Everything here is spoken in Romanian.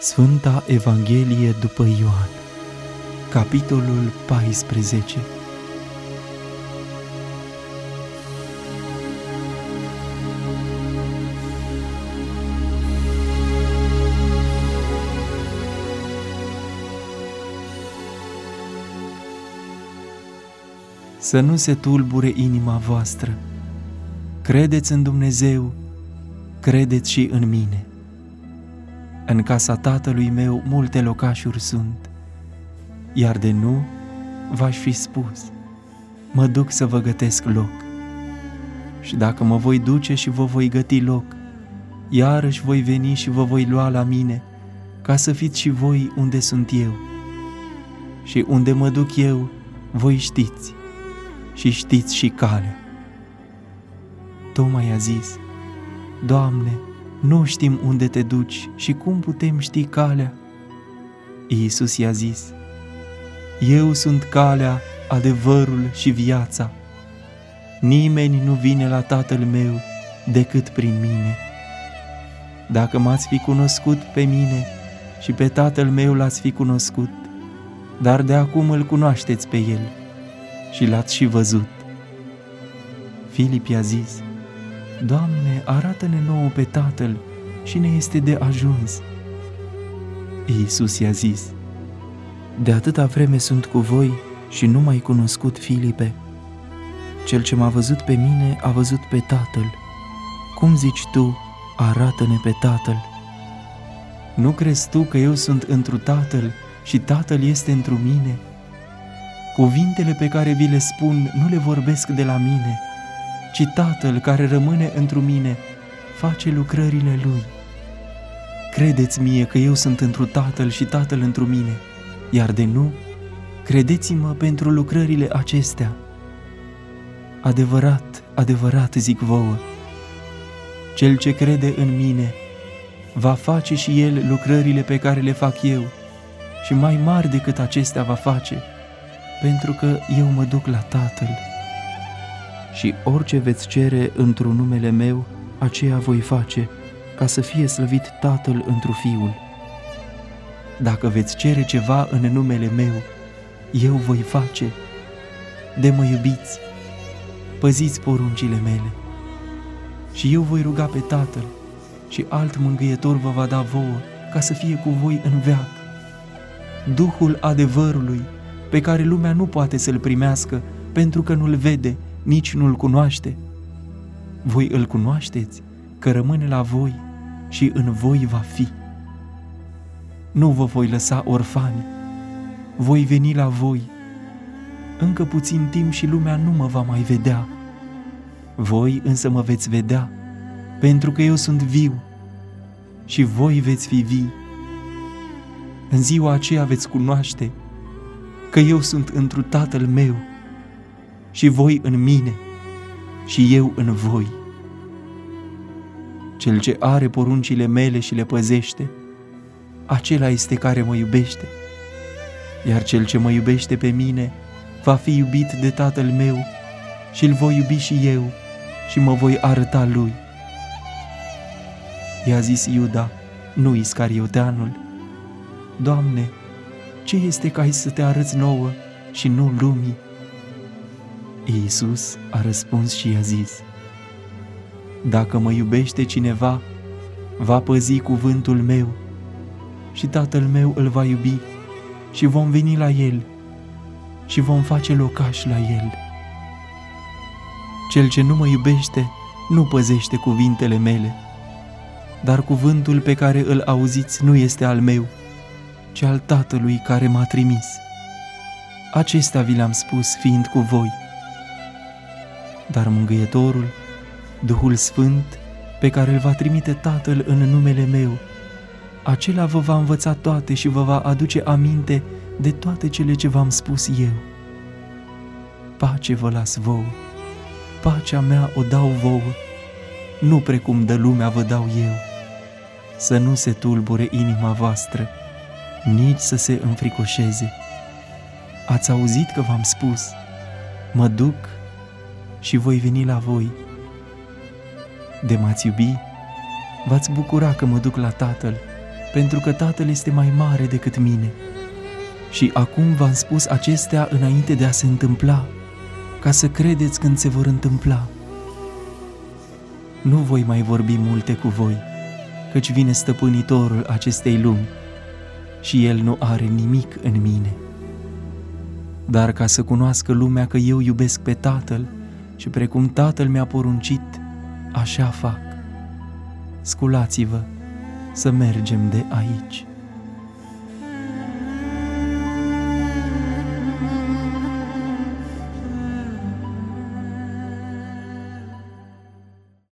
Sfânta Evanghelie după Ioan, capitolul 14. Să nu se tulbure inima voastră. Credeți în Dumnezeu, credeți și în mine. În casa Tatălui meu multe locașuri sunt, iar de nu v-aș fi spus, mă duc să vă gătesc loc. Și dacă mă voi duce și vă voi găti loc, iarăși voi veni și vă voi lua la mine, ca să fiți și voi unde sunt eu. Și unde mă duc eu, voi știți, și știți și calea. Toma i-a zis: Doamne, nu știm unde te duci și cum putem ști calea? Iisus i-a zis: Eu sunt calea, adevărul și viața. Nimeni nu vine la Tatăl meu decât prin mine. Dacă m-ați fi cunoscut pe mine și pe Tatăl meu l-ați fi cunoscut, dar de acum îl cunoașteți pe El și l-ați și văzut. Filip i-a zis: Doamne, arată-ne nouă pe Tatăl și ne este de ajuns. Iisus i-a zis: De atâta vreme sunt cu voi și nu m-ai cunoscut, Filipe? Cel ce m-a văzut pe mine a văzut pe Tatăl. Cum zici tu, arată-ne pe Tatăl? Nu crezi tu că eu sunt întru Tatăl și Tatăl este întru mine? Cuvintele pe care vi le spun nu le vorbesc de la mine, ci Tatăl care rămâne întru mine face lucrările Lui. Credeți mie că eu sunt întru Tatăl și Tatăl întru mine, iar de nu, credeți-mă pentru lucrările acestea. Adevărat, adevărat zic vouă, cel ce crede în mine va face și el lucrările pe care le fac eu și mai mari decât acestea va face, pentru că eu mă duc la Tatăl. Și orice veți cere într-un numele meu, aceea voi face, ca să fie slăvit Tatăl întru Fiul. Dacă veți cere ceva în numele meu, eu voi face. De mă iubiți, păziți poruncile mele. Și eu voi ruga pe Tatăl și alt mângâietor vă va da vouă, ca să fie cu voi în veac. Duhul adevărului, pe care lumea nu poate să-l primească, pentru că nu-l vede, nici nu-l cunoaște. Voi îl cunoașteți, că rămâne la voi și în voi va fi. Nu vă voi lăsa orfani, voi veni la voi. Încă puțin timp și lumea nu mă va mai vedea. Voi însă mă veți vedea, pentru că eu sunt viu și voi veți fi vii. În ziua aceea veți cunoaște că eu sunt întru Tatăl meu și voi în mine și eu în voi. Cel ce are poruncile mele și le păzește, acela este care mă iubește, iar cel ce mă iubește pe mine va fi iubit de Tatăl meu și îl voi iubi și eu și mă voi arăta lui. I-a zis Iuda, nu Iscarioteanul: Doamne, ce este ca să te arăți nouă și nu lumii? Iisus a răspuns și i-a zis: Dacă mă iubește cineva, va păzi cuvântul meu și Tatăl meu îl va iubi și vom veni la el și vom face locaș la el. Cel ce nu mă iubește nu păzește cuvintele mele, dar cuvântul pe care îl auziți nu este al meu, ci al Tatălui care m-a trimis. Acestea vi le-am spus fiind cu voi. Dar Mângâietorul, Duhul Sfânt, pe care îl va trimite Tatăl în numele meu, acela vă va învăța toate și vă va aduce aminte de toate cele ce v-am spus eu. Pace vă las vouă, pacea mea o dau vouă, nu precum dă lumea vă dau eu. Să nu se tulbure inima voastră, nici să se înfricoșeze. Ați auzit că v-am spus, mă duc și voi veni la voi. De m-ați iubi, v-ați bucura că mă duc la Tatăl, pentru că Tatăl este mai mare decât mine. Și acum v-am spus acestea înainte de a se întâmpla, ca să credeți când se vor întâmpla. Nu voi mai vorbi multe cu voi, căci vine stăpânitorul acestei lumi și el nu are nimic în mine. Dar ca să cunoască lumea că eu iubesc pe Tatăl și precum Tatăl mi-a poruncit, așa fac. Sculați-vă să mergem de aici.